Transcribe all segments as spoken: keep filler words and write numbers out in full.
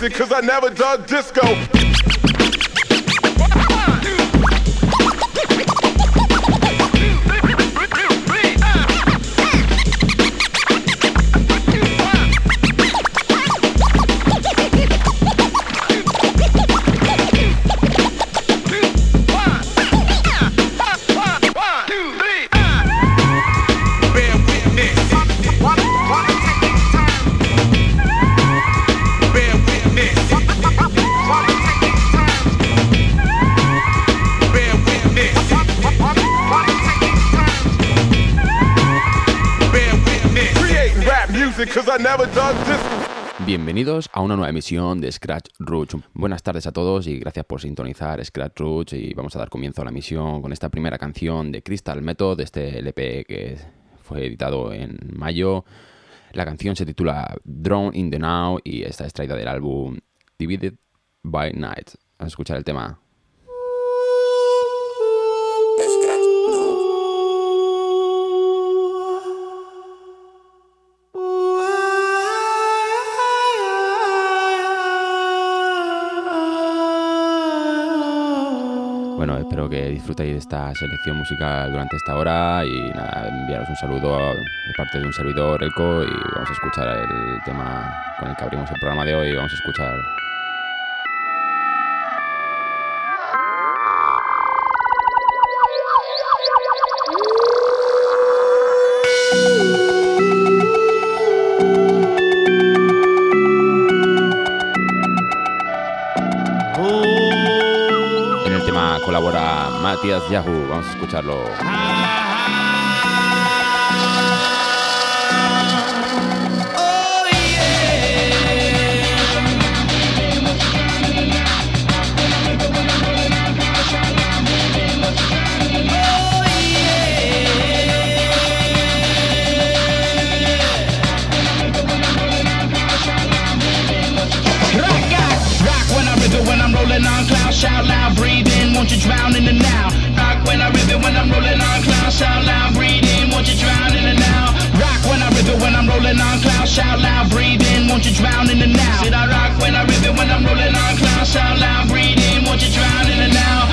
music, cause I never dug disco. Bienvenidos a una nueva emisión de Scratch Roots. Buenas tardes a todos y gracias por sintonizar Scratch Roots, y vamos a dar comienzo a la emisión con esta primera canción de Crystal Method, este L P que fue editado en mayo. La canción se titula Drown in the Now y está extraída del álbum Divided by Night. Vamos a escuchar el tema. Bueno, espero que disfrutéis de esta selección musical durante esta hora y nada, enviaros un saludo de parte de un servidor, Elko, y vamos a escuchar el tema con el que abrimos el programa de hoy. Vamos a escuchar... colabora Matías Yahoo, vamos a escucharlo. When I'm rolling on clouds, shout loud, breathe in, won't you drown in the now? Rock when I rip it, when I'm rolling on clouds, shout loud, breathe in, won't you drown in the now? Rock when I rip it, when I'm rolling on clouds, shout loud, breathe in, won't you drown in the now? Said I rock when I rip it, when I'm rolling on clouds, shout loud, breathe in, won't you drown in the now?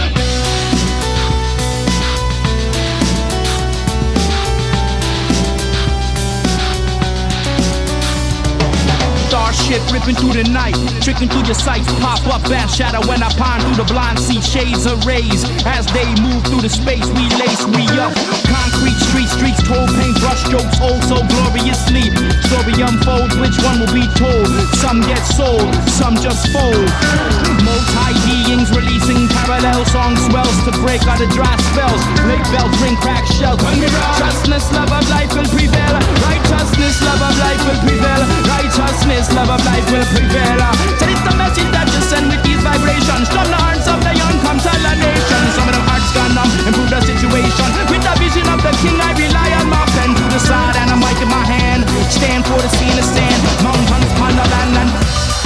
Starship ripping through the night, tricking through your sights, pop up and shadow when I pine through the blind, see shades of rays as they move through the space. We lace, we up, concrete streets, streets told, paintbrush jokes, oh so gloriously. Story unfolds, which one will be told? Some get sold, some just fold. Multi-beings releasing parallel songs, swells to break out the dry spells. Late bells ring, crack shells. Righteousness, love of life will prevail. Righteousness, love of life will prevail. Righteousness, love of life will prevail. So it's the message that you send with these vibrations. From the hearts of the young come tell the nation. Some of them hearts gone numb, improve the situation. With the vision of the king I rely on my pen to the side and a mic in my hand. Stand for the sea in the sand, mountains upon the land and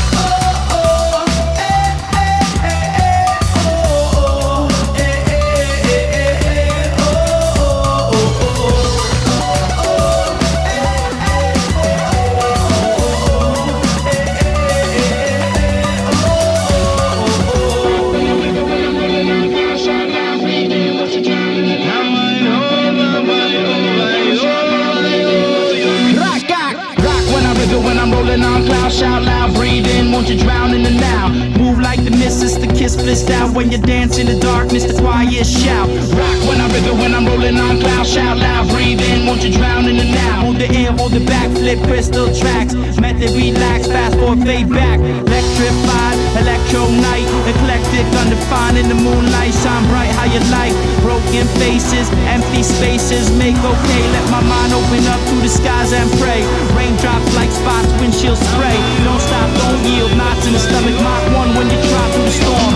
shout loud, breathe in, won't you drown in the now? Move like the missus, the kiss blissed out. When you dance in the darkness, the quiet shout. Rock when I rip it, when I'm rolling on clouds. Shout loud, breathe in, won't you drown in the now? Hold the air, hold the back, flip crystal tracks. Method relax, fast forward, fade back. Electrified, electro night. Eclectic, undefined in the moonlight. Shine bright how you like. Broken faces, empty spaces. Make okay, let my mind open up to the skies and pray. Raindrops like spots, windshield spray. Don't stop, don't yield, knots in the stomach. Mach one when you try through the storm.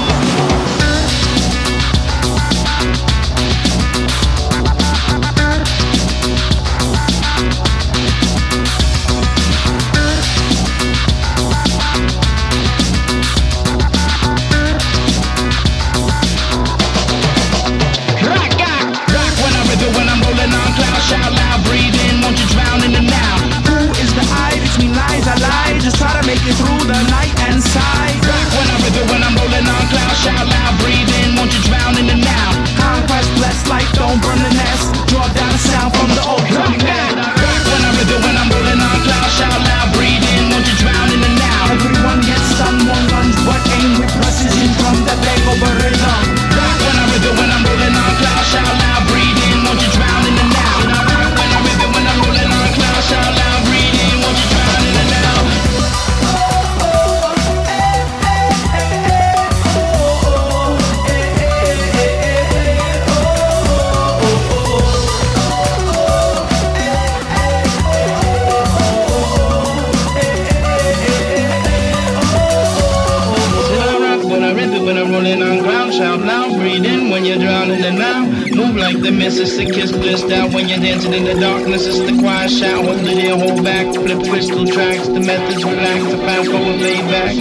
Shout loud, breathe in, won't you drown in the now? Who is the I between lies? I lie, just try to make it through the night and sigh. rhythm is just a kiss blissed out when you're dancing in the darkness. It's the quiet shout, hold it in, hold back, flip crystal tracks. The methods relax, the fast forward laid back.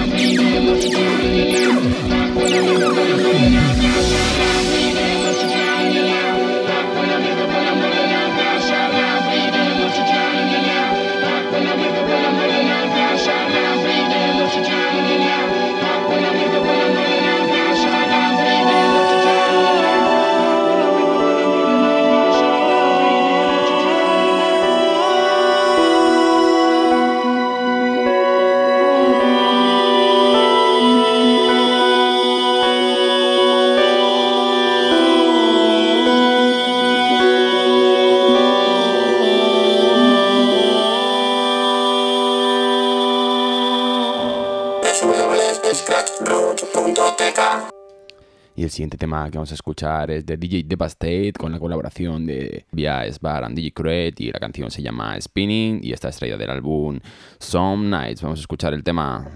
Y el siguiente tema que vamos a escuchar es de D J Devastate con la colaboración de Via Sbar and D J Crate, y la canción se llama Spinning y está extraída del álbum Some Nights. Vamos a escuchar el tema.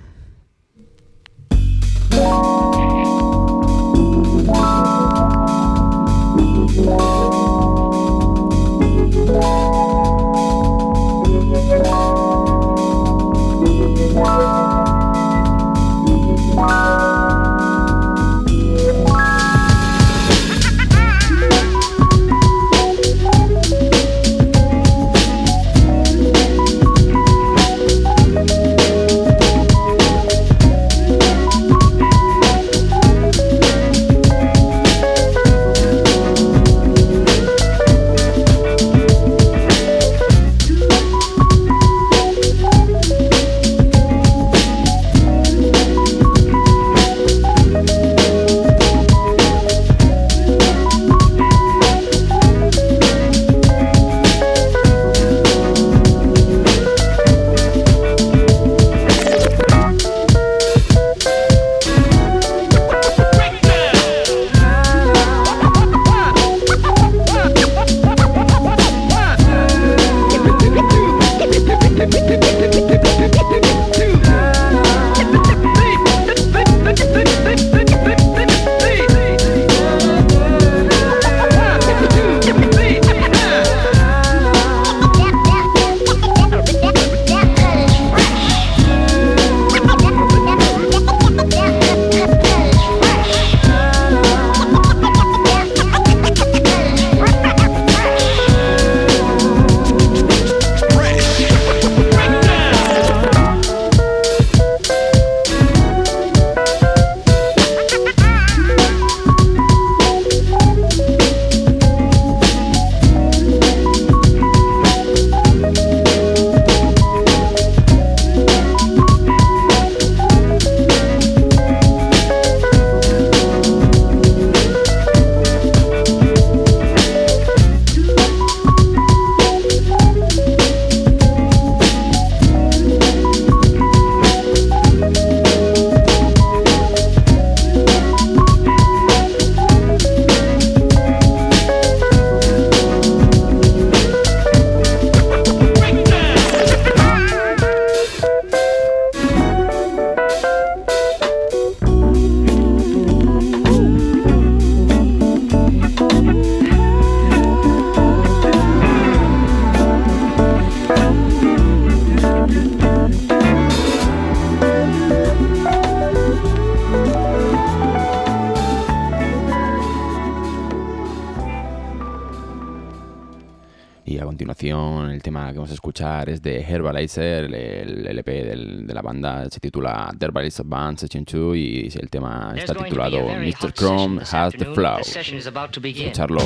El tema que vamos a escuchar es de Herbalizer, el L P del, de la banda se titula Herbalizer Band Session dos y el tema está titulado mister Chrome Has the Flow. Escucharlo.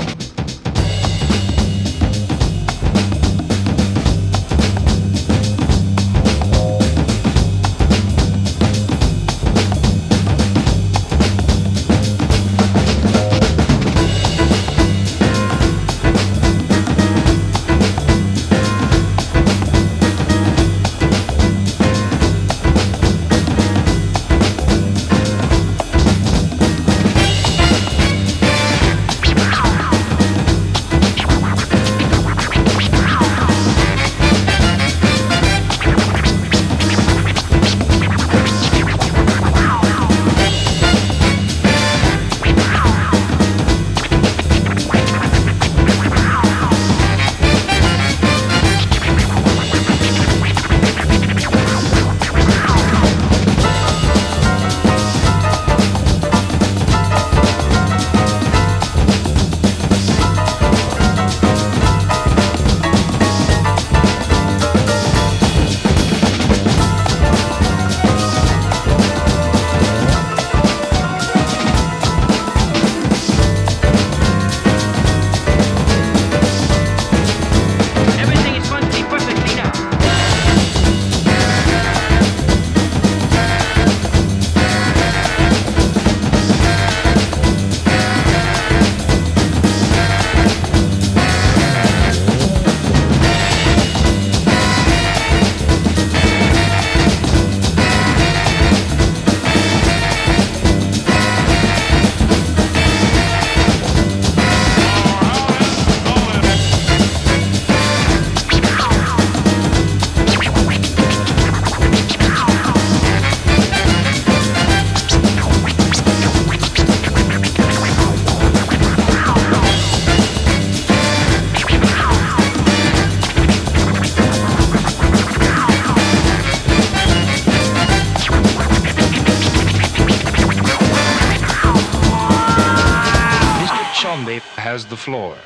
has the floor.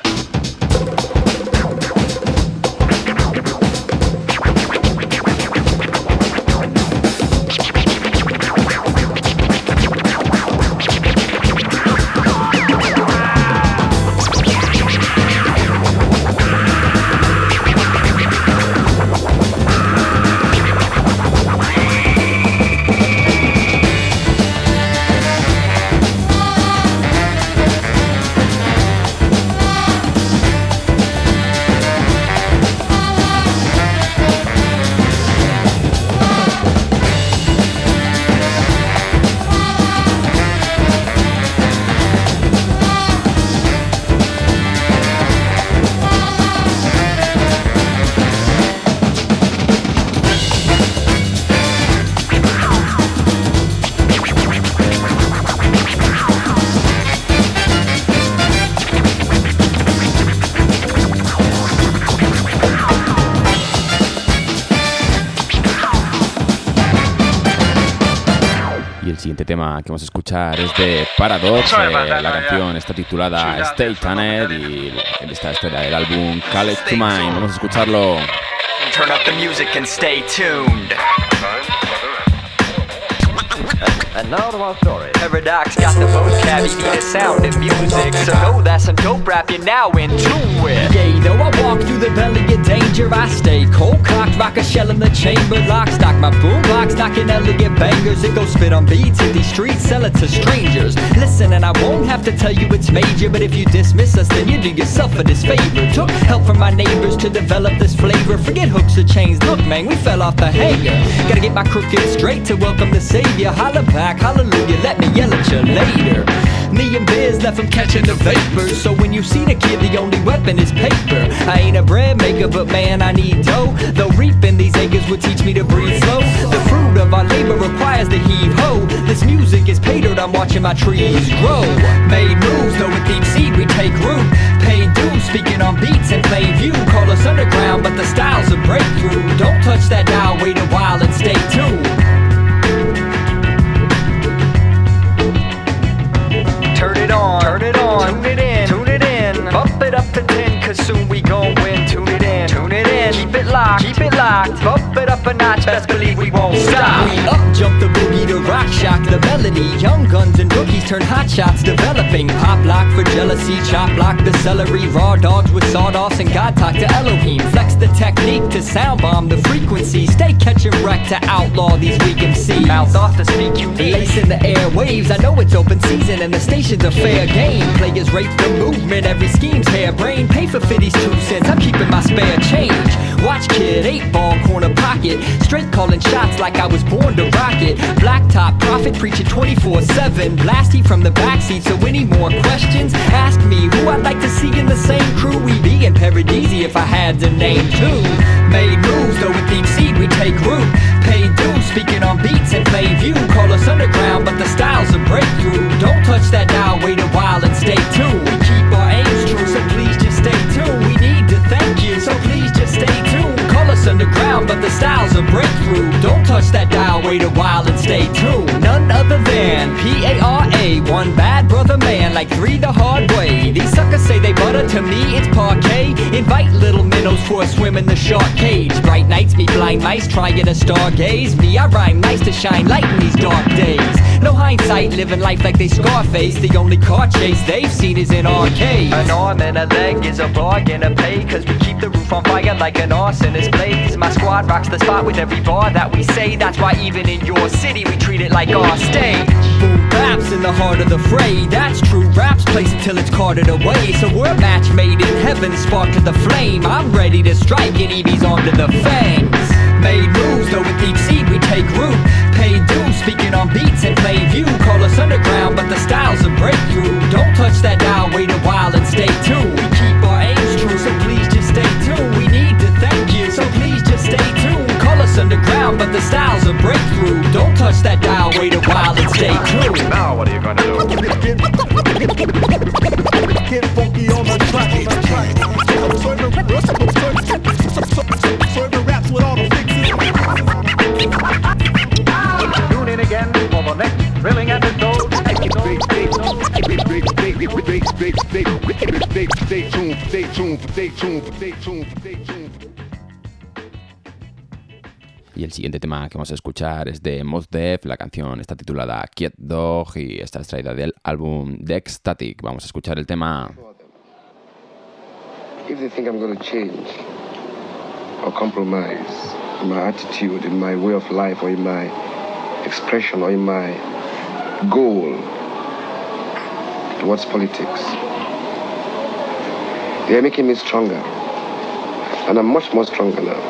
Tema que vamos a escuchar es de Paradox. Eh, la canción está titulada Stay Tuned y esta historia del álbum Call It To Mind. Vamos a escucharlo. Turn up the music and stay tuned. And now to our story. Paradox got the vocab, you need a sound and music. So know that's some dope rap, you're now into it. Yeah, you know I walk through the belly of danger. I stay cold cocked, rock a shell in the chamber. Lock, stock my boombox, knocking elegant bangers. It goes spit on beats in these streets, sell it to strangers. Listen, and I won't have to tell you it's major, but if you dismiss us, then you do yourself a disfavor. Took help from my neighbors to develop this flavor. Forget hooks or chains, look man, we fell off the hanger. Gotta get my crooked straight to welcome the savior. Holla back, hallelujah, let me yell at you later. Me and Biz left from catching the vapors. So when you see the kid, the only weapon is paper. I ain't a bread maker, but man, I need dough. Though reaping these acres would teach me to breathe slow. The fruit of our labor requires the heave-ho. This music is paid dirt, I'm watching my trees grow. Made moves, though with deep sea we take root. Paid dues, speaking on beats in plain view. Call us underground, but the style's a breakthrough. Don't touch that dial, wait a while and stay tuned. Turn it on, turn it on, tune it in, tune it in. Bump it up to ten, cause soon we gon' win. Tune it in, tune it in. Keep it locked, keep it locked. Bump it up a notch, best believe we won't stop. We up jump the boogie to rock shock the melody. Young guns and rookies turn hot shots developing. Pop lock for jealousy, chop block the celery. Raw dogs with sawdust and God talk to Elohim. Flex the technique to sound bomb the frequency. Stay catching wreck to outlaw these weak M Cs. Mouth off to speak you need. Lace in the airwaves, I know it's open season and the station's a fair game. Players rape the movement, every scheme's harebrained. Pay for fifties two cents, I'm keeping my spare change. Watch kid, eight ball, corner pocket. Straight calling shots like I was born to rock it. Blacktop prophet preaching twenty-four seven. Blasty from the backseat, so any more questions? Ask me who I'd like to see in the same crew. We be in Paradisi if I had to name two. Made moves, though with deep sea we take root. Paid dues, speaking on beats in plain view. Call us underground, but the style's a breakthrough. Don't touch that dial, wait a while and stay tuned. We keep our aims true, so please just stay tuned. We need to thank you, so please just stay tuned. Call us underground, but the style's a breakthrough. Don't touch that dial, wait a while and stay tuned. None other than P A R A, one bad brother man, like three the hard way. These suckers say they butter, to me it's parquet. Invite little minnows for a swim in the shark cage. Bright nights, me blind mice trying to stargaze. Me, I rhyme nice to shine light in these dark days. No hindsight, living life like they Scarface. The only car chase they've seen is in arcades. An arm and a leg is a bargain to pay, cause we keep the roof on fire like an arsonist blaze. My squad rocks the spot with every bar that we say. That's why even in your city we treat it like our stage. Boom baps in the heart of the fray. That's true, raps place until it's carted away. So we're a match made in heaven, spark to the flame. I'm ready to strike it, E B's onto the fangs. Made moves, though with deep sea we take root. Paid dues, speaking on beats in plain view. Call us underground, but the style's a breakthrough. Don't touch that dial, wait a while and stay tuned. We keep our aims true, so please just stay tuned. We need to thank you, so please just stay tuned. Call us underground, but the style's a breakthrough. Don't touch that dial, wait a while and stay tuned. Now what are you gonna do? Get funky on the track. Serving raps with all the fixes. Tune in again for the next thrilling episode. Big, big, big, big, big, big, big, big, big, stay tuned, stay tuned, stay tuned, stay tuned. Y el siguiente tema que vamos a escuchar es de Mos Def, la canción está titulada Quiet Dog y está extraída del álbum Deck Static. Vamos a escuchar el tema. If they think I'm going to change or compromise in my attitude, in my way of life, or in my expression, or in my goal towards politics, they are making me stronger, and I'm much more stronger now.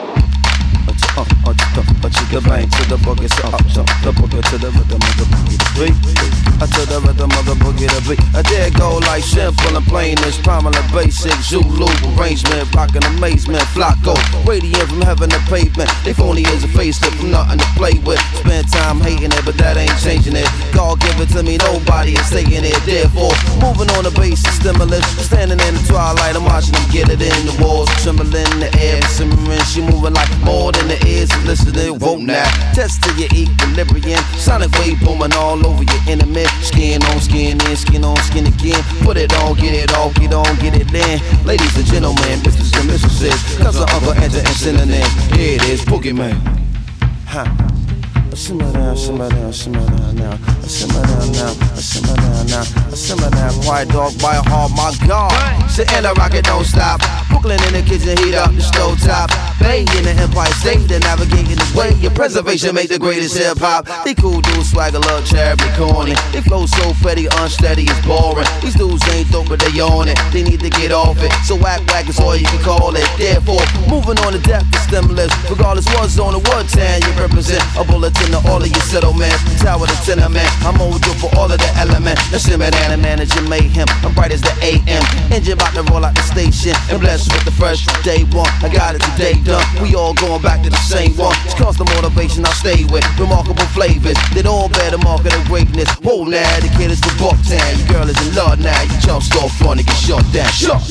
Uh, uh, uh, uh, chicken bang to the boogie, so up, so the boogie to the rhythm of the boogie to beat. I to the rhythm of the boogie to beat. I dare go like simple and plain as prominent basic Zulu arrangement, rockin' amazement, Flocko, radiant from heaven to pavement. They phony as a facelift from nothing to play with. Spend time hating it, but that ain't changing it. God give it to me, nobody is taking it. Therefore, moving on the basis stimulus. Standing in the twilight, I'm watching them get it in the walls, trembling in the air, simmering. She moving like more than the ears and listening, won't now. Test to your equilibrium. Sonic wave booming all over your enemy. Skin on skin in, skin on skin again. Put it on, get it off, get on, get it in. Ladies and gentlemen, misters and mistresses, cousins, uncle, enter and synonyms. Here it is, Boogeyman. Huh. Simmer down, simmer down, simmer down now. Simmer down now, simmer down now. Simmer down, quiet dog by a heart, my God. Sit in the rocket, don't stop. Brooklyn in the kitchen, heat up the stove top. Bay in the Empire State, they're navigating the way. Your preservation make the greatest hip hop. They cool dudes, swagger, love, terribly corny. They flow so petty, unsteady, it's boring. These dudes ain't dope, but they on it. They need to get off it. So whack whack is all you can call it. Therefore, moving on to depth is stimulus. Regardless what's on the what town you represent. A bulletin to all of your settlements. Tower to tenement. I'm old for all of the elements. Let's simmer down and manage your mayhem. I'm bright as the A M. Engine about to roll out the station. And blessed with the fresh from day one. I got it today done. We all going back to the same one. It's constant motivation I stay with. Remarkable flavors. They all bear the mark of the greatness. Whoa now, the kid is from Bucktown. Your girl is in love now. You jump start front and get shut down. Shut.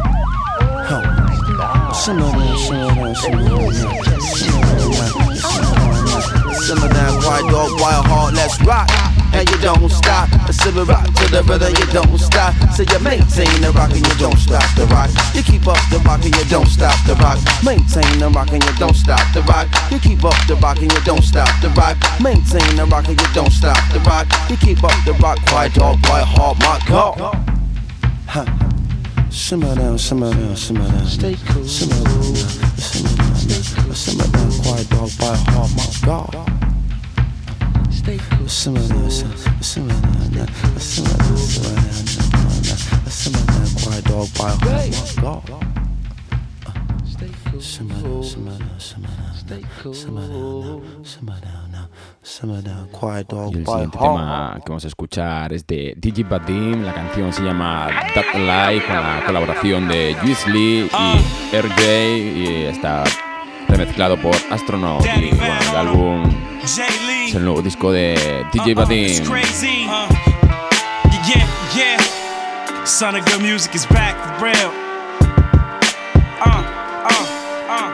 Huh. Simmer down, simmer down, simmer down. Simmer down, simmer down, quiet dog, wild heart, let's rock. And you don't stop. A civil rock to the rhythm, you don't stop. So you maintain the rock and you don't stop the rock. You keep up the rock and you don't stop the rock. Maintain the rock and you don't stop the rock. You keep up the rock and you don't stop the rock. Maintain the rock and you don't stop the rock. You keep up the rock, quiet dog, quiet heart, my God. Huh. Simmer down, simmer down, simmer down. Stay cool. Simmer down, simmer down, simmer down, quiet dog, quiet heart, my God. Stay cool. Simmer down, simmer down, simmer down, simmer down, simmer down, quiet dog, quiet heart, my God. Stay cool. Simmer down, simmer down, simmer down. Stay cool. Simmer down, simmer down now. Simmer down, quiet dog, y el quiet siguiente heart. tema que vamos a escuchar es de Digi Badim. La canción se llama That Life, con la colaboración de Juice Lee y R J, y está remezclado por Astronaut. Y bueno, el álbum es el nuevo disco de D J Badim. Yeah, yeah. Son of Good Music is back for real. Uh, uh, uh,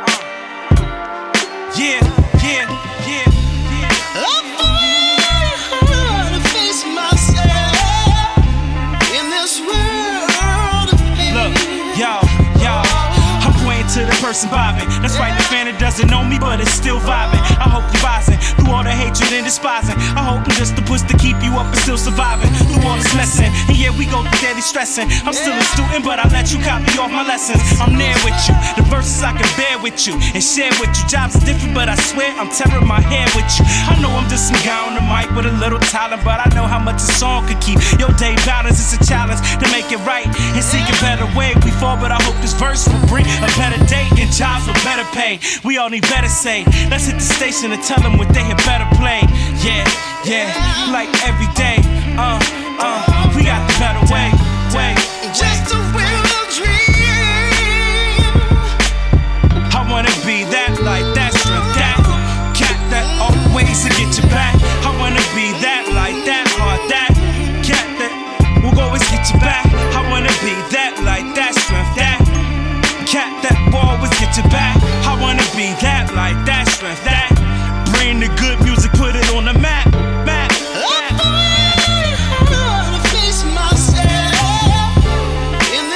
uh. Yeah, yeah, yeah, yeah. I'm afraid to face myself in this world of pain. Look, yo, yo. I'm pointing to the person vibing. That's right, the fan that doesn't know me, but it's still vibing. I hope you're rising through all the hatred and despising. I hope I'm just the push to keep you up and still surviving through all this lesson. And yeah, we go through daily stressing. I'm still a student, but I let you copy off my lessons. I'm there with you. The verses I can bear with you and share with you. Jobs are different, but I swear I'm tearing my hair with you. I know I'm just some guy on the mic with a little talent, but I know how much a song could keep your day balanced. It's a challenge to make it right and seek a better way. We fall, but I hope this verse will bring a better day and jobs with better pay. We all need better say. Let's hit the station and tell them what they had better play. Yeah, yeah, like every day. Uh, uh, we got the better way, way. Just a real dream. I wanna be that light, that strength, that cat that always to get you back. I wanna be that light, that heart, that cat that will always get you back. I wanna be that light, that strength, that cat that will always get you back. I wanna be that light, that strength, that bring the good music, put it on the map, map. I'm afraid to face myself in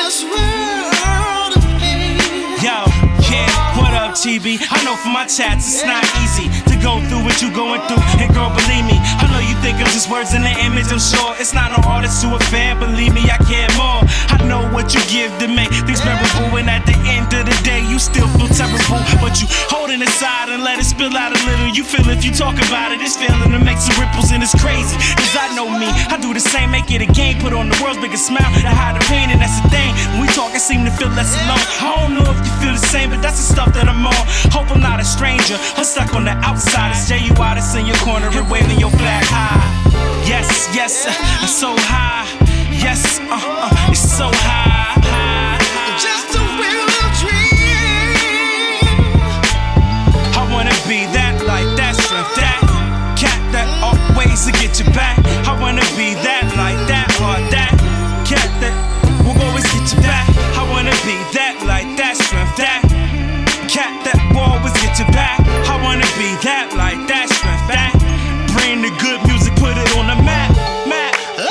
What up, Chibi? I know from my chats it's not easy to go through what you going through. And girl, believe me, I know you think I'm just words in the image. I'm sure it's not an artist to a fan. Believe me, I care more. I know what you give to make things memorable. And at the end of the day, you still feel terrible. But you holding it inside and let it spill out a little. You feel if you talk about it, it's feeling to make some ripples. And it's crazy, cause I know me, I do the same. Make it a game, put on the world's biggest smile to hide the pain, and that's the thing. When we talk, I seem to feel less alone. I don't know if you feel the same, but that's the stuff that I'm on. Hope I'm not a stranger, I'm stuck on the outside. It's J U I that's in your corner and waving your flag high. Yes, yes, uh, I'm so high. Yes, uh, uh, it's so high, high, high. Just a real dream. I wanna be that, like that, strength, that cat that always to get you back. I wanna be that, like that, or that cat that will always get you back. I wanna be that, like that, strength, that cat that will always get you back. I wanna be that, like that, strength, that bring the good music, put it on the map, map.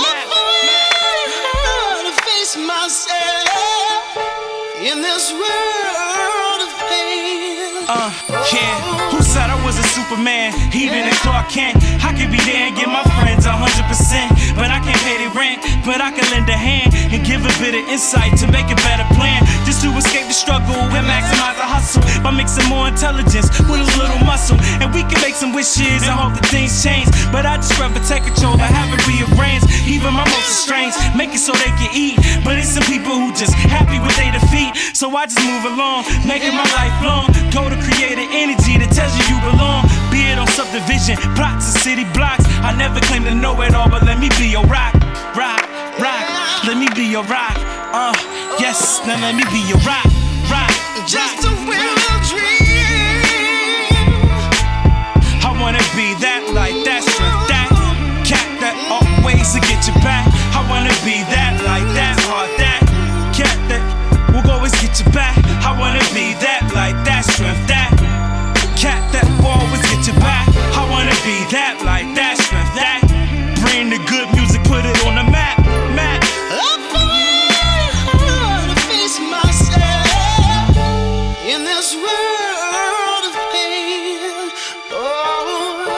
To face myself in this world of pain. Uh, yeah. Who said I was a Superman? Even if Clark Kent, I could be there and give my friends a hundred percent. But I can't pay their rent, but I can lend a hand and give a bit of insight to make a better plan. Just to escape the struggle and maximize the hustle by mixing more intelligence with a little muscle. And we can make some wishes and hope that things change. But I just rather take control and have it rearranged. Even my most strange, make it so they can eat. But it's some people who just happy with their defeat. So I just move along, making my life long. Go to create an energy that tells you you belong. Be it on subdivision, plots and city blocks. I never claim to know it all, but let me be your rock, rock, rock. Let me be your rock. Uh, yes, now let me be your rock, rock. Just a real dream. I wanna be that, like that, strength, that cat that always to get you back. I wanna be that, like that, or that cat that will always get you back. I wanna be that, like that, strength, that cat that will always get you back. I wanna be that, like that, strength, that bring the good music, put it on the map, map. Up to face myself in this world of pain. Oh,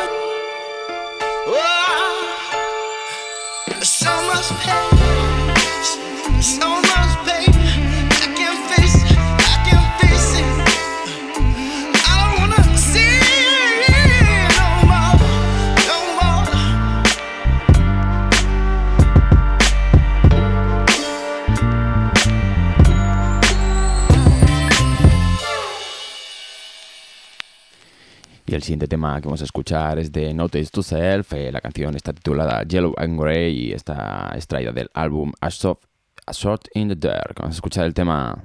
oh, so much pain, so much pain. I can't face it, I can't face it. I don't wanna see it no more, no more. Y el siguiente tema que vamos a escuchar es de Notice to Self. Eh, la canción está titulada Yellow and Grey y está extraída del álbum A Shot, A Shot in the Dark. Vamos a escuchar el tema.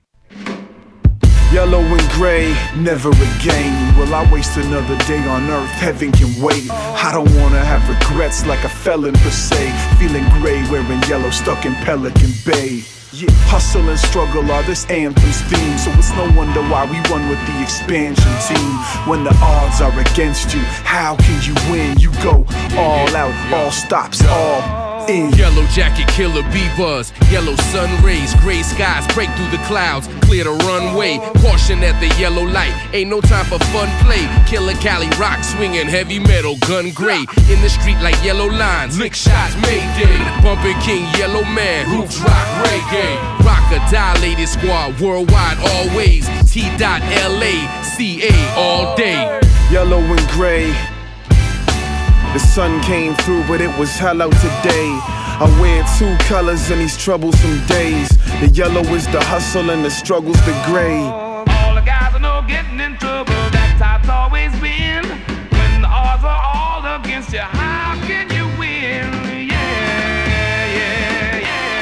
Yellow and gray, never again will I waste another day on earth, heaven can wait. I don't wanna have regrets like a felon per se. Feeling gray, wearing yellow, stuck in Pelican Bay. Yeah, hustle and struggle are this anthem's theme. So it's no wonder why we run with the expansion team. When the odds are against you, how can you win? You go all out, all stops, all in. Yellow jacket, killer bee-buzz. Yellow sun rays, gray skies break through the clouds, clear the runway. Caution at the yellow light, ain't no time for fun play. Killer Cali rock swinging, heavy metal, gun gray. In the street like yellow lines, lick shots, Mayday. Bumping King, Yellow Man, roots rock, reggae. Rock a dilated squad, worldwide always. T.L A, C A all day. Yellow and gray. The sun came through, but it was hello today. I wear two colors in these troublesome days. The yellow is the hustle and the struggle's the gray. All the guys I know getting in trouble, that's how it's always been. When the odds are all against you, how can you win? Yeah, yeah,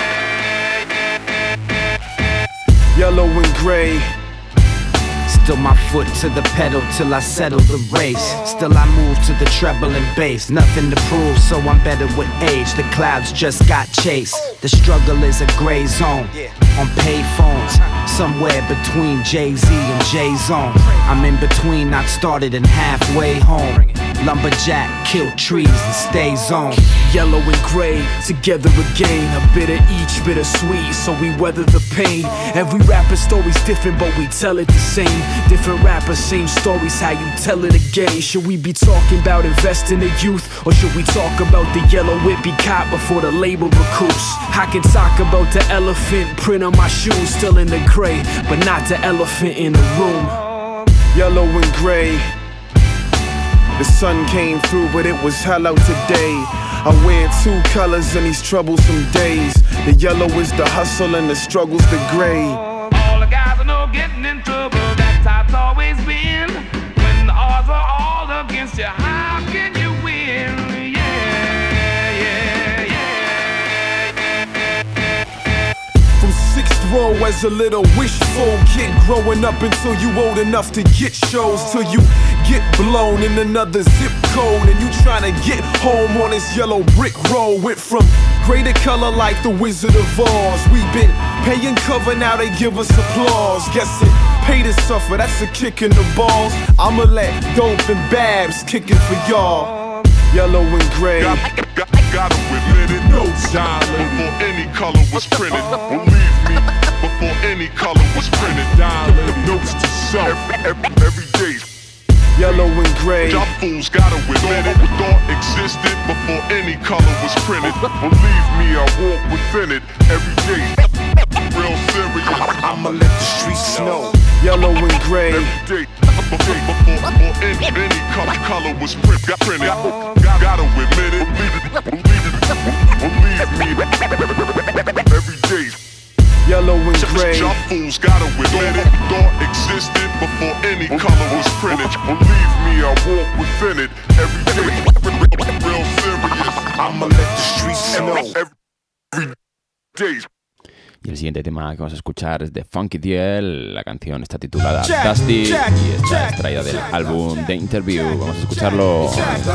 yeah, yeah. Yellow and gray. Still my foot to the pedal till I settle the race. Still I move to the treble and bass. Nothing to prove, so I'm better with age. The clouds just got chased. The struggle is a gray zone. On pay phones, somewhere between Jay-Z and Jay-Zone. I'm in between, not started and halfway home. Lumberjack, kill trees and stay zone. Yellow and gray, together again. A bit of each, bittersweet, so we weather the pain. Every rapper's story's different, but we tell it the same. Different rappers, same stories, how you tell it again. Should we be talking about investing in youth, or should we talk about the yellow whippy cop before the label recoups? I can talk about the elephant print on my shoes, still in the gray, but not the elephant in the room. Yellow and gray. The sun came through, but it was hell out today. I wear two colors in these troublesome days. The yellow is the hustle and the struggle's the gray. All the guys I know getting in trouble, that's how it's always been. When the odds are all against you, how can you win? Yeah, yeah, yeah. From sixth row as a little wishful kid, growing up until you old enough to get shows, till you get blown in another zip code and you tryna get home on this yellow brick road. Went from gray to color like the Wizard of Oz. We've been paying cover, now they give us applause. Guess it pay to suffer, that's a kick in the balls. I'ma let dope and babs kick it for y'all. Yellow and gray. Got, got, gotta admit it, no dialing before any color was printed. Believe me, before any color was printed. Dialing notes to self every, every day. Yellow and gray. Y'all fools gotta admit it. Thought existed before any color was printed. Believe me, I walk within it every day. Real serious. I'ma let the streets know. Yellow and gray. Every day. Before, before, before any, any color, color was print, got printed. Got, gotta admit it. Believe it. Believe me. Every day. Yellow and gray. Y'all fools gotta admit it. Thought existed before any color was printed. Believe me, I walk within it every day. Real serious. I'ma let the streets know. Every day. Y el siguiente tema que vamos a escuchar es de Funky D L. La canción está titulada Dusty y está extraída del álbum The Interview. Vamos a escucharlo.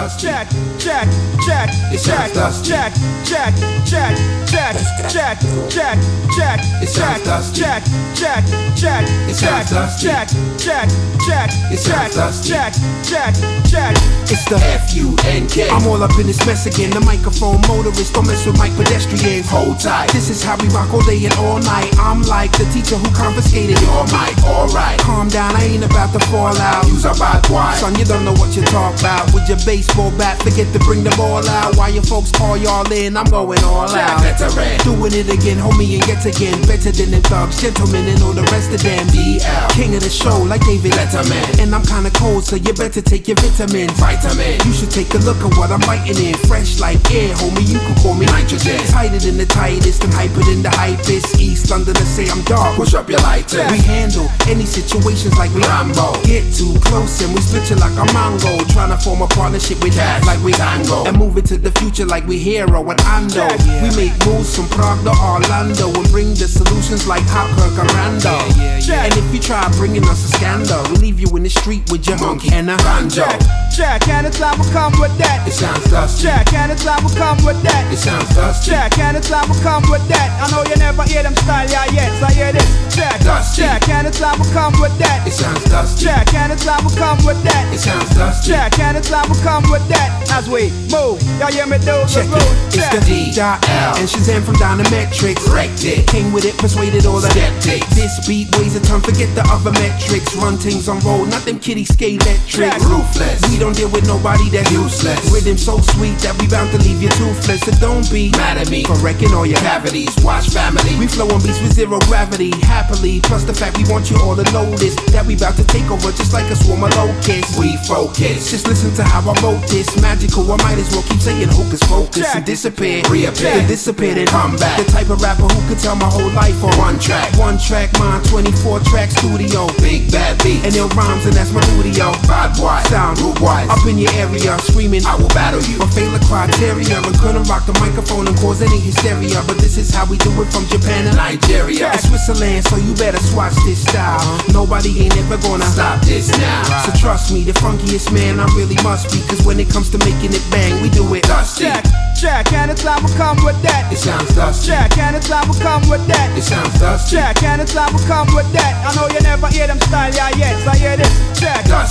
It's the F U N K. I'm all up in this mess again. The microphone motorist, don't mess with my pedestrians. Hold tight. This is how we rock all day and all night. I'm like the teacher who confiscated your mic. Alright, calm down, I ain't about to fall out. Use a bad boy. Son, you don't know what you talk about. With your baseball bat, forget to bring the ball out. While your folks call y'all in, I'm going all out. Veteran. Doing it again, homie, and yet again. Better than them thugs, gentlemen, and all the rest of them. D L, king of the show, like David Letterman. And I'm kinda cold, so you better take your vitamins. Vitamin. You should take a look at what I'm writing in. Fresh like air, homie, you could call me nitrogen. Tighter than the tightest and hyper than the hypest. East London to say I'm dark, push up your lights. We handle any situations like we Rambo. Get too close and we split you like a mango. Tryna form a partnership with Cash like we Tango. And move into the future like we Hero and Ando. We make moves from Prague to Orlando and bring the solutions like Hopkirk and Rando. And if you try bringing us a scandal, we leave you in the street with your monkey and a banjo. Jack, and the time will come with that. It sounds dusty. Jack, and the time will come with that. It sounds dusty. Jack, and the time will come with that. I know you never hear them style, yeah, yes, I hear this. Jack, dusty. Jack, and the time will come with that. It sounds dusty. Jack, and the time will come with that. It sounds dusty. Jack, and the time will come with that. As we move, y'all hear me do Check the it. road. It's the D L and Shazam from Dynametrics. Wrecked it. Came with it, persuaded all the skeptics. This beat weighs a ton, forget the other metrics. Run things on road, not them kitty skate electric. Ruthless. We don't deal with nobody that's useless. Rhythm so sweet that we bound to leave you toothless. So don't be mad at me for wrecking all your cavities. Watch family. We flow on beats with zero gravity. Happily. Plus the fact we want you all to notice that we bout to take over just like a swarm of locusts. We focus. Just listen to how I wrote this. Magical. I might as well keep saying hocus pocus. And disappear. Reappear. Then disappear and come back. The type of rapper who could tell my whole life on one track. One track mind. twenty-four track studio. Big bad beat. And ill rhymes and that's my studio. Bad boy. Sound rude wise. Up in your area. Screaming I will battle you. But fail the criteria. And couldn't rock the microphone and cause any hysteria. But this is how we do it from Japan and Nigeria. And Switzerland. So you better swatch this style. Nobody ain't ever gonna stop this now. So trust me. The funkiest man I really must be. Cause when it comes to making it bang. We do it dusty. Jack, Jack, and the time will come with that. It sounds dusty. Jack, and the time will come with that. It sounds dusty. Jack, and the time will come with that. I know you never hear them style, yeah, yes, I hear this. Jack, dusty.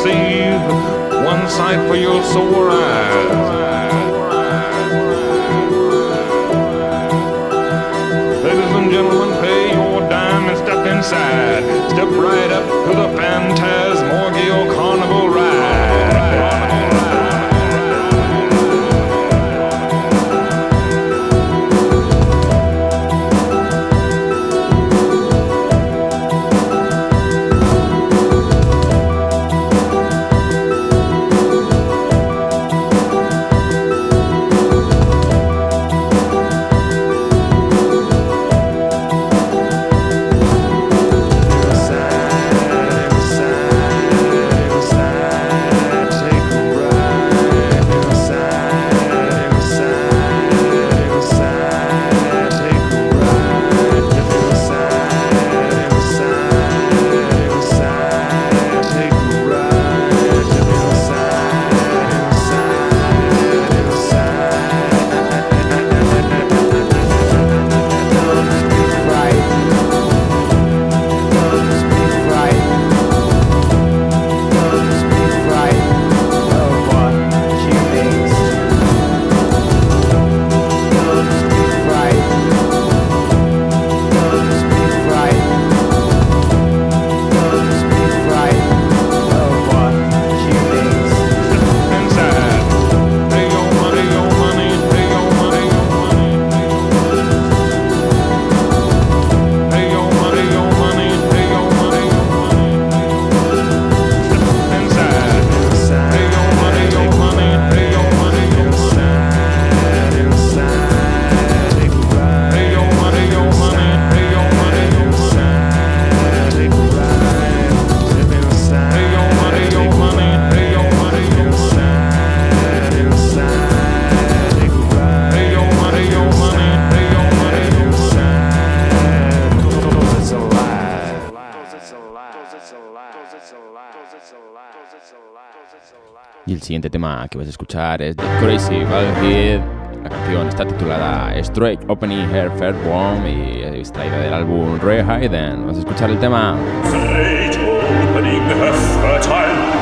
receive one sight for your sore eyes. Ladies and gentlemen, pay your dime and step inside. Step right up to the Phantasmagorical Carnival ride. Y el siguiente tema que vas a escuchar es The Crazy Valheed. La canción está titulada Straight Opening Her Fair Worm y es extraída del álbum Ray Hayden. Vas a escuchar el tema Straight Opening Her Fertile.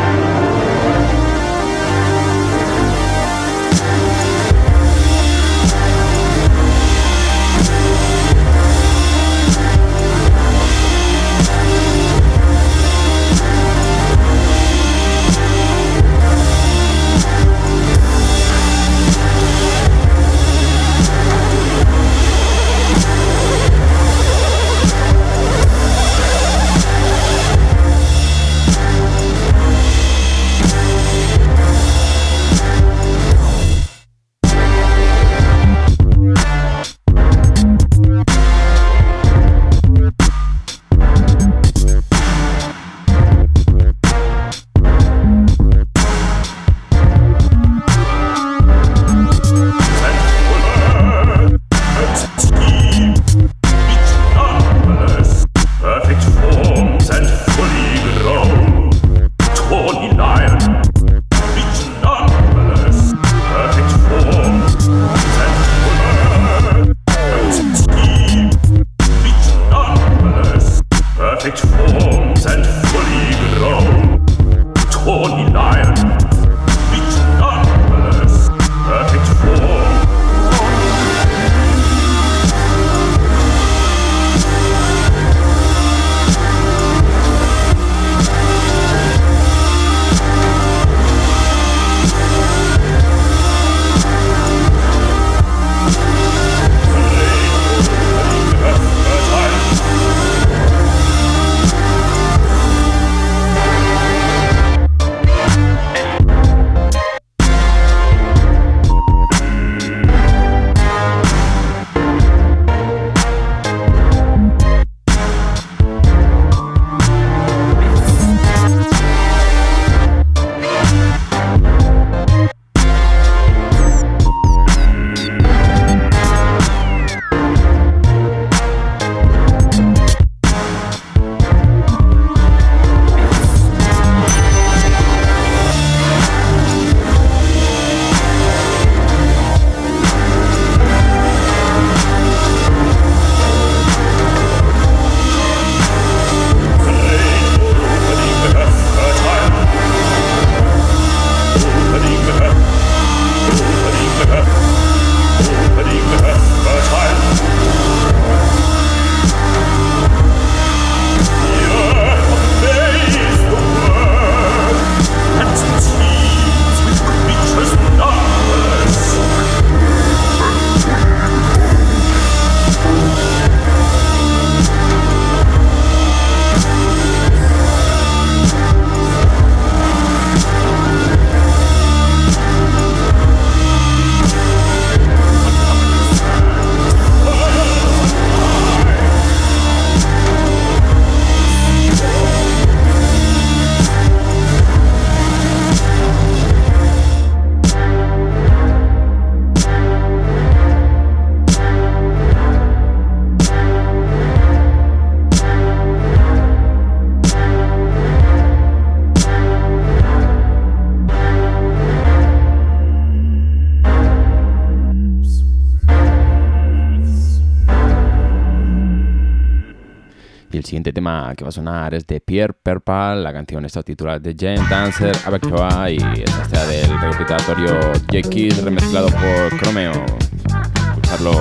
el siguiente tema que va a sonar es de Pierre Perpal, la canción está titulada The Giant Dancer avec toi y esta está del recopilatorio J-Kiss remezclado por Chromeo. Escucharlo.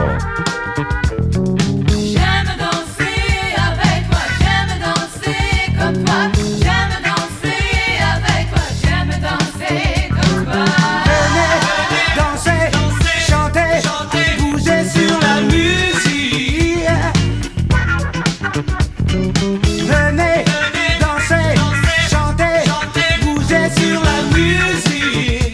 J'aime danser avec toi, j'aime danser comme toi, j'aime danser avec toi, j'aime danser comme toi. Venez danser, chanter, chanter, bouger sur la musique. Venez danser, chanter, chanter, bouger sur la musique.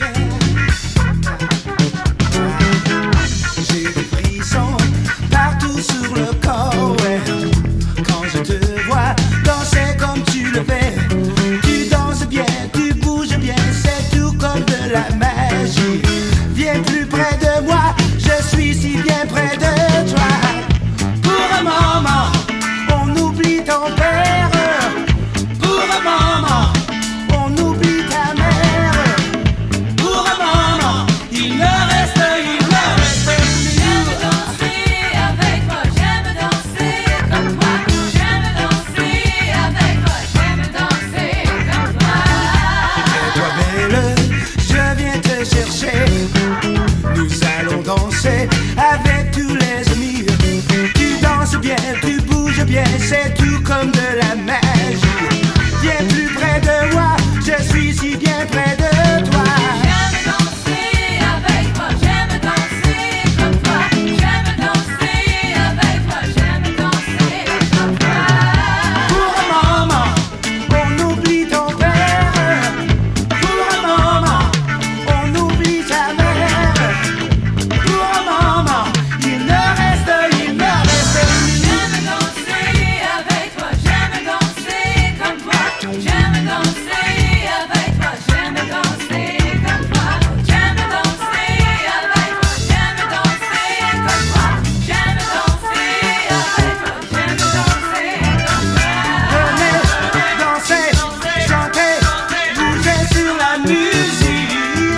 J'ai des frissons partout sur le corps, ouais. Quand je te vois danser comme tu le fais, tu danses bien, tu bouges bien, c'est tout comme de la magie. Viens plus près de moi, je suis si bien près de toi. Pour un moment, on oublie ton père. Pour un moment, on oublie ta mère. Pour un moment, il ne reste, il ne reste que nous. J'aime danser avec toi, j'aime danser comme toi. J'aime danser avec toi, j'aime danser comme toi. Et toi belle, je viens te chercher. Nous allons danser avec tous les amis. Tu danses bien, tu bouges bien, c'est tout comme de la magie. Viens plus près de moi, je suis si bien près de toi. J'aime danser avec toi, j'aime danser comme toi. J'aime danser avec toi, j'aime danser comme toi. Pour un moment, on oublie ton père. Pour un moment, on oublie ta mère. Pour un moment, il ne reste, il ne reste que nous. J'aime danser avec toi, j'aime danser comme toi. J'aime danser avec toi, j'aime danser comme toi. J'aime danser avec toi, j'aime danser comme toi. J'aime danser avec toi, j'aime danser comme toi. Venez danser, chanter, bouger sur la musique.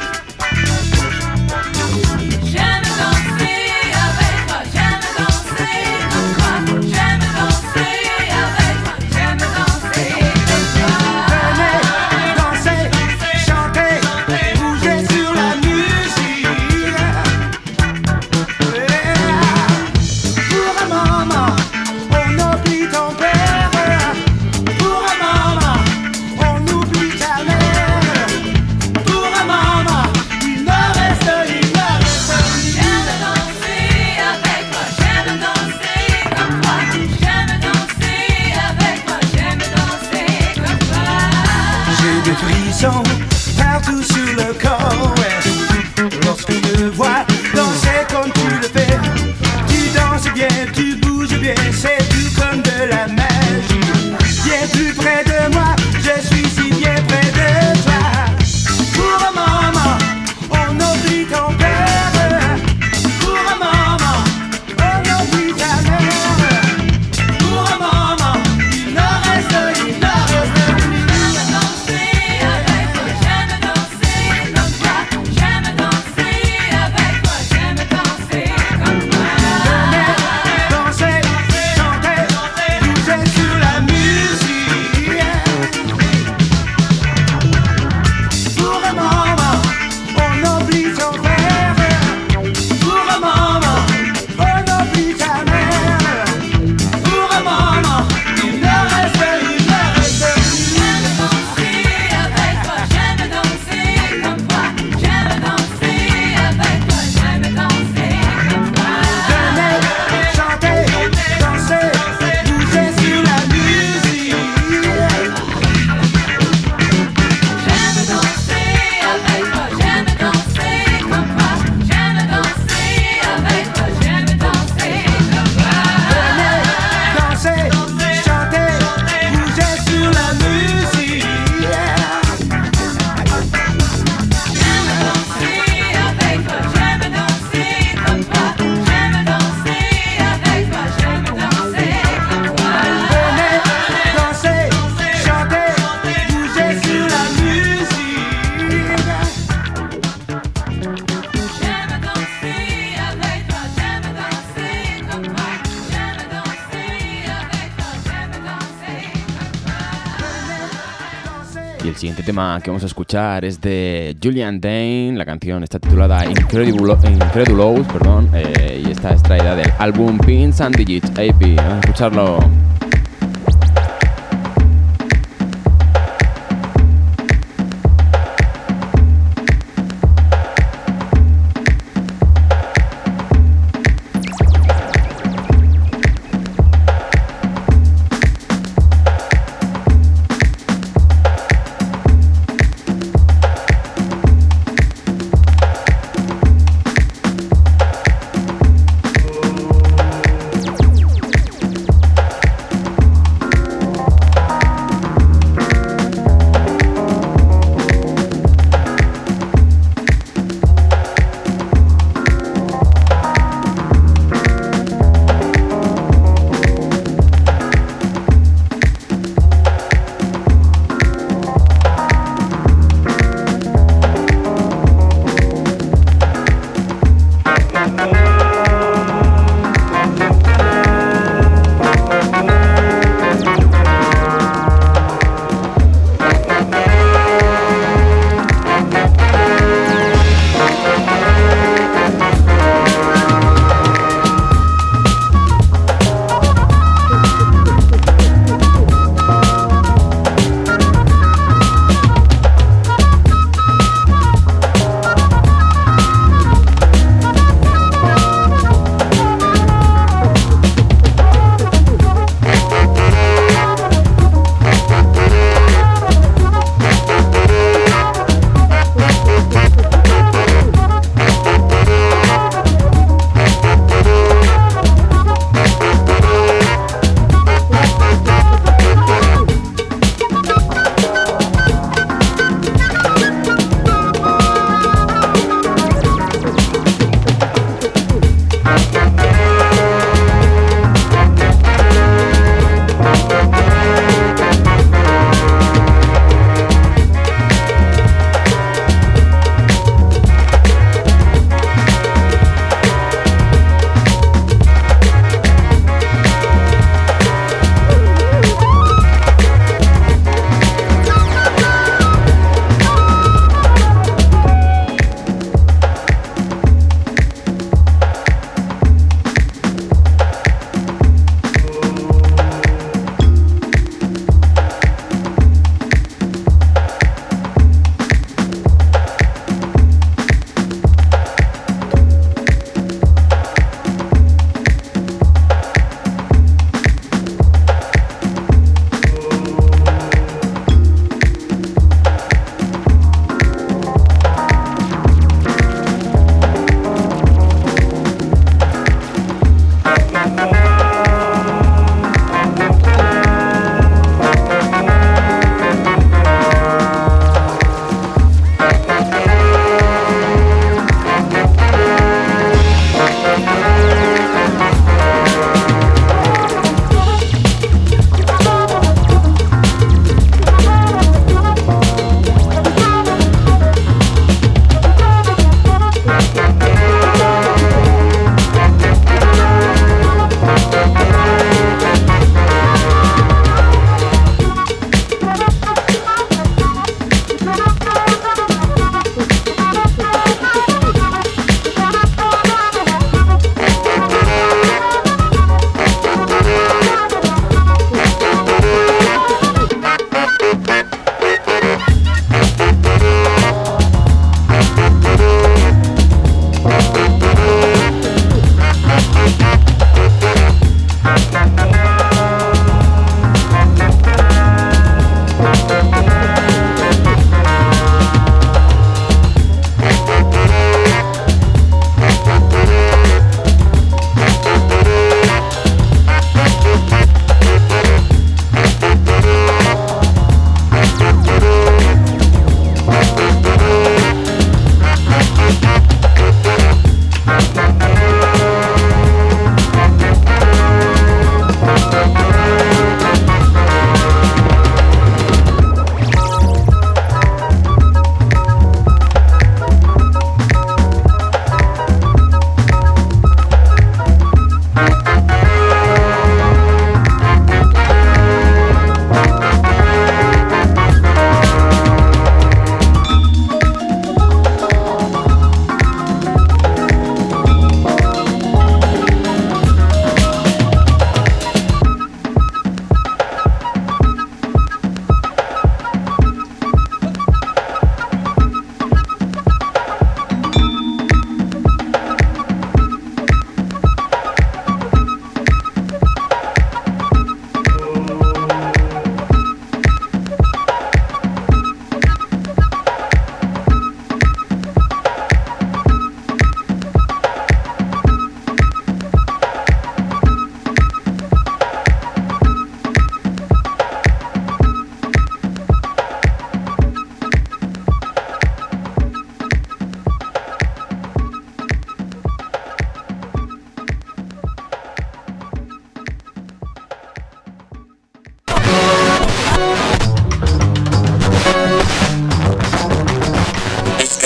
J'aime danser avec toi, j'aime danser comme toi. J'aime danser avec toi, j'aime danser comme toi. Venez danser, chanter, bouger sur la musique. Pour un moment, on oublie ton père. Pour un moment, on oublie ta mère. Pour un moment, il ne reste, il ne reste que nous. J'aime danser avec toi, j'aime danser comme toi. J'aime danser avec toi, j'aime danser comme toi. J'ai des frissons partout sur le corps, ouais. Lorsque je te vois danser comme tu le fais, tu danses bien, tu bouges bien, c'est tout comme de la magie. Viens plus près de moi, je suis si bien près de toi. Pour un moment, on oublie ton père. Pour un moment, on oublie ta mère. Pour un moment, il ne reste, il ne reste que nous. J'aime danser avec toi, j'aime danser comme toi. J'aime danser avec toi, j'aime danser comme toi. Venez danser, chanter, Y el siguiente tema que vamos a escuchar es de Julian Dane. La canción está titulada Incredible, Incredulous, perdón, eh, y está extraída del álbum Pins and Digits A P. Vamos a escucharlo.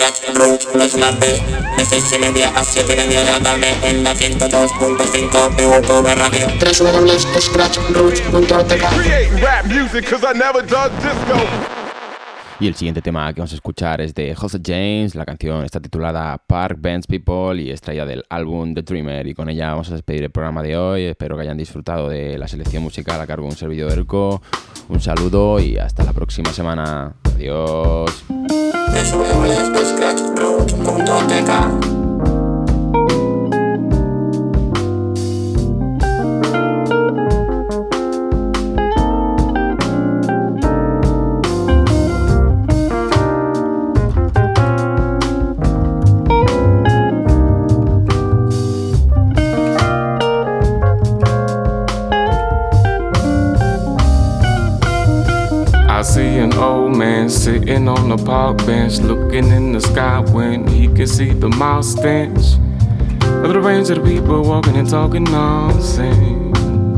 Scratch Roach, los maté. De seis y media a siete y media, llámame en la ciento dos punto cinco de V Radio. w w w punto scratch roach punto o t k. Creating rap music cause I never done disco. Y el siguiente tema que vamos a escuchar es de José James. La canción está titulada Park Bench People y extraída del álbum The Dreamer. Y con ella vamos a despedir el programa de hoy. Espero que hayan disfrutado de la selección musical a cargo de un servidor Erco. Un saludo y hasta la próxima semana. Adiós. w w w punto scratch roach punto o t k. I see an old man sitting on a park bench, looking in the sky when he can see the mouth stench of the range of the people walking and talking nonsense.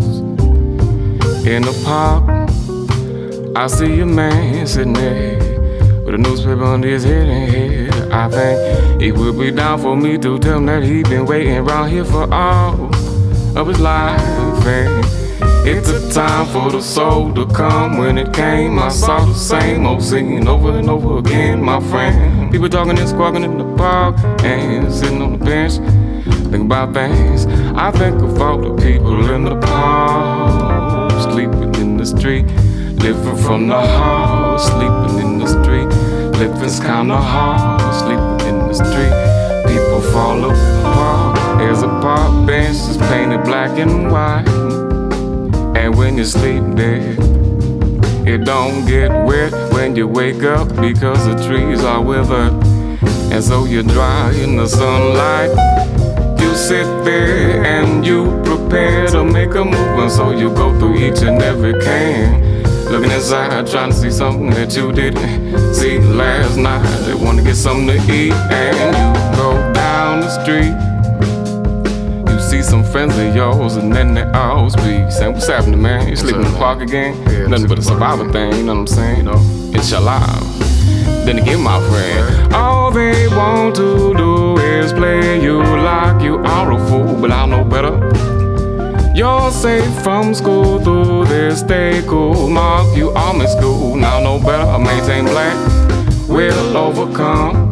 In the park, I see a man sitting there with a newspaper under his head and head. I think he would be down for me to tell him that he been waiting around here for all of his life. And it took time for the soul to come. When it came, I saw the same old scene over and over again, my friend. People talking and squawking in the park and sitting on the bench, thinking about things. I think of all the people in the park, sleeping in the street, living from the hall, sleeping in the street, living's kinda hard, sleeping in the street. People fall apart as a park bench is painted black and white. And when you sleep there, it don't get wet when you wake up because the trees are withered. And so you dry in the sunlight. You sit there and you prepare to make a move. And so you go through each and every can, looking inside, trying to see something that you didn't see last night. They want to get something to eat and you go down the street. See some friends of yours and then they all speak, saying, what's happening, man? You sleeping in the park again? Yeah, nothing but a survival thing, you know what I'm saying? You know, inshallah. Then again, my friend, all they want to do is play you like you are a fool, but I know better. You're safe from school through this day cool. Mark, you are in school, now know better. Maintain black, will overcome.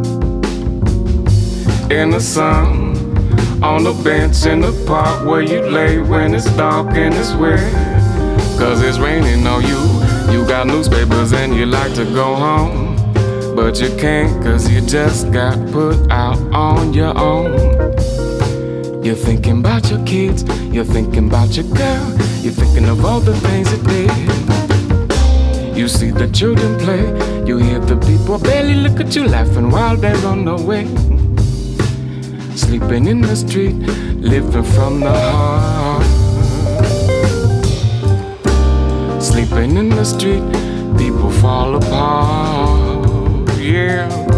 In the sun, on the bench in the park where you lay when it's dark and it's wet, cause it's raining on you. You got newspapers and you like to go home, but you can't cause you just got put out on your own. You're thinking about your kids, you're thinking about your girl, you're thinking of all the things that did. You see the children play, you hear the people barely look at you laughing while they're on the way. Sleeping in the street, living from the heart. Sleeping in the street, people fall apart. Yeah.